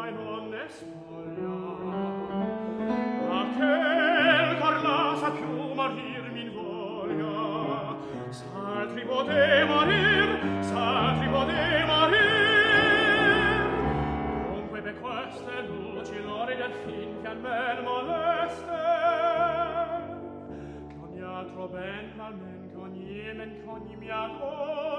e non ne spoglia. A che il cor la sa più morir mi voglia, s'altri poté morir, s'altri poté morir. Dunque per queste luci l'ore del fin che a me moleste, che ogni altro ben che ogni men che ogni mia